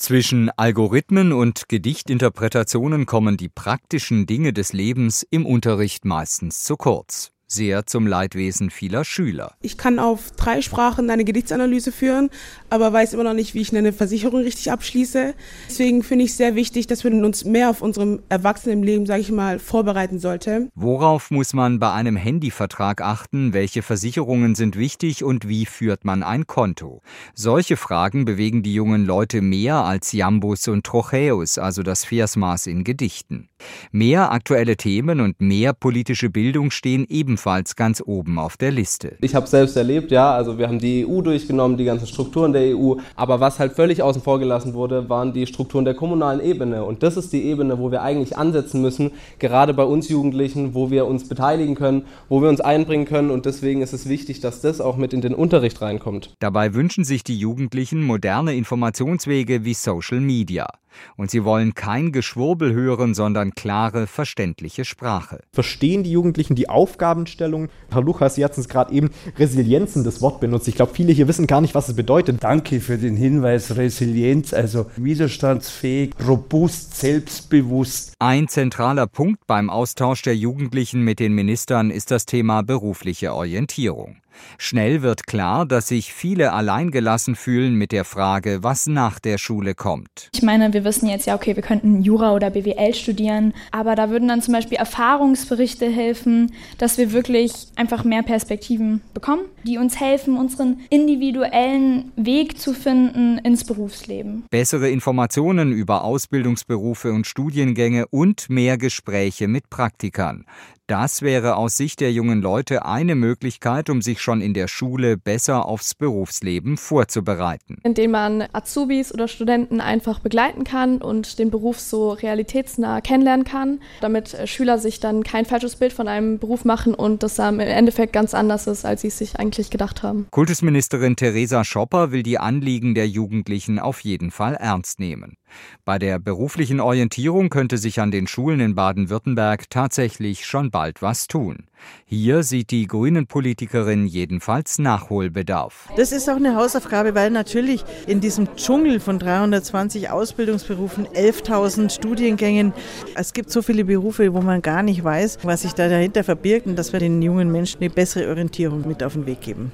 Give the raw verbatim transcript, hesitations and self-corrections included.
Zwischen Algorithmen und Gedichtinterpretationen kommen die praktischen Dinge des Lebens im Unterricht meistens zu kurz. Sehr zum Leidwesen vieler Schüler. Ich kann auf drei Sprachen eine Gedichtsanalyse führen, aber weiß immer noch nicht, wie ich eine Versicherung richtig abschließe. Deswegen finde ich es sehr wichtig, dass wir uns mehr auf unserem Erwachsenenleben, sage ich mal, vorbereiten sollten. Worauf muss man bei einem Handyvertrag achten? Welche Versicherungen sind wichtig und wie führt man ein Konto? Solche Fragen bewegen die jungen Leute mehr als Jambus und Trochäus, also das Versmaß in Gedichten. Mehr aktuelle Themen und mehr politische Bildung stehen ebenfalls ganz oben auf der Liste. Ich habe es selbst erlebt, ja, also wir haben die E U durchgenommen, die ganzen Strukturen der E U, aber was halt völlig außen vor gelassen wurde, waren die Strukturen der kommunalen Ebene und das ist die Ebene, wo wir eigentlich ansetzen müssen, gerade bei uns Jugendlichen, wo wir uns beteiligen können, wo wir uns einbringen können und deswegen ist es wichtig, dass das auch mit in den Unterricht reinkommt. Dabei wünschen sich die Jugendlichen moderne Informationswege wie Social Media. Und sie wollen kein Geschwurbel hören, sondern klare, verständliche Sprache. Verstehen die Jugendlichen die Aufgabenstellung? Herr Lukas, Sie hatten es gerade eben Resilienzen das Wort benutzt. Ich glaube, viele hier wissen gar nicht, was es bedeutet. Danke für den Hinweis. Resilienz, also widerstandsfähig, robust, selbstbewusst. Ein zentraler Punkt beim Austausch der Jugendlichen mit den Ministern ist das Thema berufliche Orientierung. Schnell wird klar, dass sich viele alleingelassen fühlen mit der Frage, was nach der Schule kommt. Ich meine, wir wissen jetzt ja, okay, wir könnten Jura oder B W L studieren, aber da würden dann zum Beispiel Erfahrungsberichte helfen, dass wir wirklich einfach mehr Perspektiven bekommen, die uns helfen, unseren individuellen Weg zu finden ins Berufsleben. Bessere Informationen über Ausbildungsberufe und Studiengänge und mehr Gespräche mit Praktikern. Das wäre aus Sicht der jungen Leute eine Möglichkeit, um sich schon in der Schule besser aufs Berufsleben vorzubereiten. Indem man Azubis oder Studenten einfach begleiten kann und den Beruf so realitätsnah kennenlernen kann, damit Schüler sich dann kein falsches Bild von einem Beruf machen und das im Endeffekt ganz anders ist, als sie es sich eigentlich gedacht haben. Kultusministerin Theresa Schopper will die Anliegen der Jugendlichen auf jeden Fall ernst nehmen. Bei der beruflichen Orientierung könnte sich an den Schulen in Baden-Württemberg tatsächlich schon bald was tun. Hier sieht die Grünen-Politikerin jedenfalls Nachholbedarf. Das ist auch eine Hausaufgabe, weil natürlich in diesem Dschungel von dreihundertzwanzig Ausbildungsberufen, elftausend Studiengängen, es gibt so viele Berufe, wo man gar nicht weiß, was sich da dahinter verbirgt und dass wir den jungen Menschen eine bessere Orientierung mit auf den Weg geben.